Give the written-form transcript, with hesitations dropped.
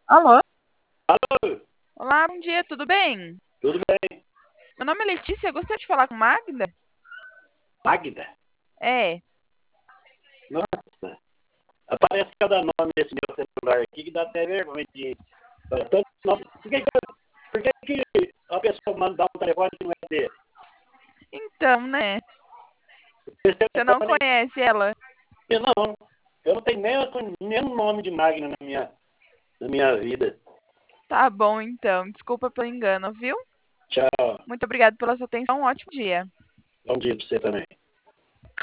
Alô? Alô, Olá, bom dia, tudo bem? tudo bem? Meu nome é Letícia, eu gostaria de falar com Magda? Magda? É. Nossa, aparece cada nome desse meu celular aqui que dá até vergonha de falar tanto nome. Por que a pessoa manda dar um telefone que não é dele? Então, né? Esse Você não telefone, conhece ela? eu não tenho nenhum nome de Magna na minha vida. Tá bom, então. Desculpa pelo engano, viu? Tchau, Muito obrigada pela sua atenção. Um ótimo dia. bom dia pra você também.